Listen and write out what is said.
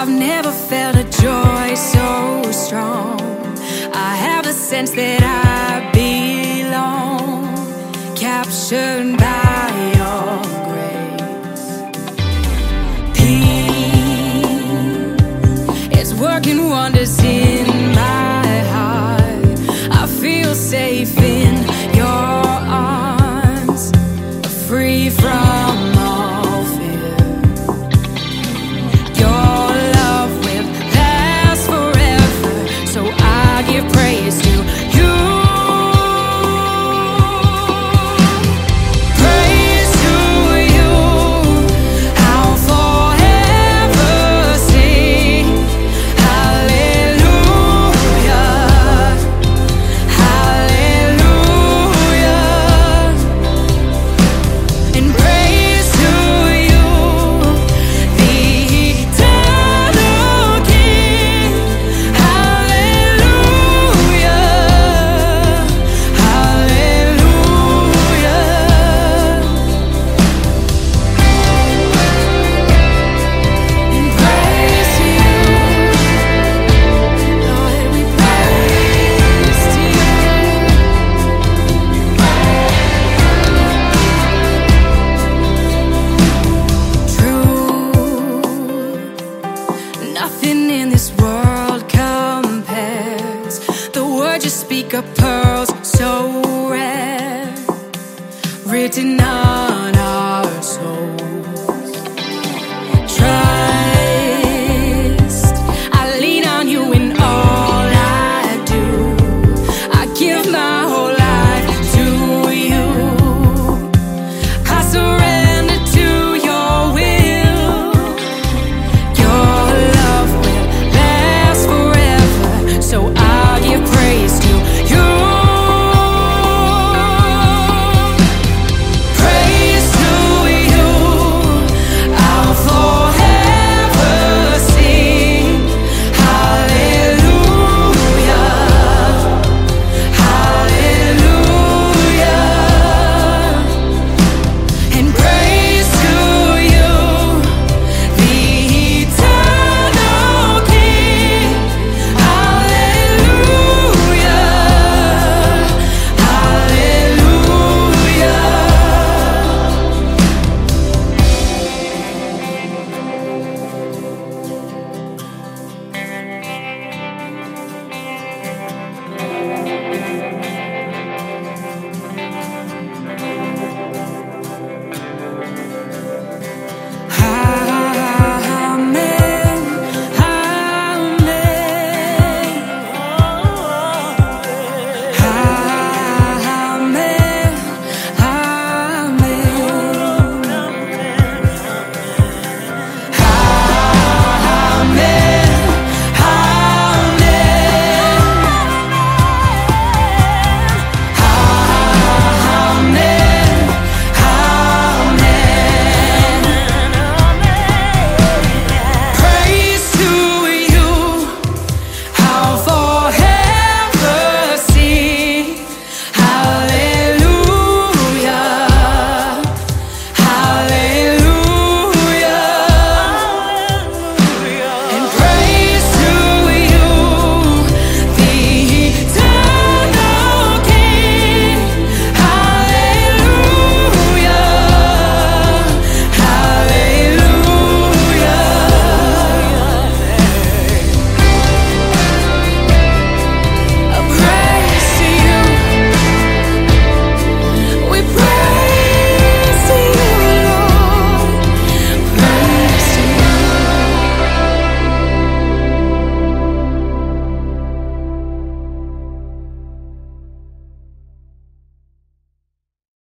I've never felt a joy so strong. I have a sense that I belong, captured by your grace. Peace is working wonders in my heart. I feel safe in your arms, free from all fear. Your love will last forever, so I give praise to you. Praise to you. I'll forever sing hallelujah, hallelujah. And praise to you, the eternal King. Hallelujah, hallelujah. And praise to you, Lord, we praise to you. True, nothing in this world compares. The words you speak are pearls so rare, written up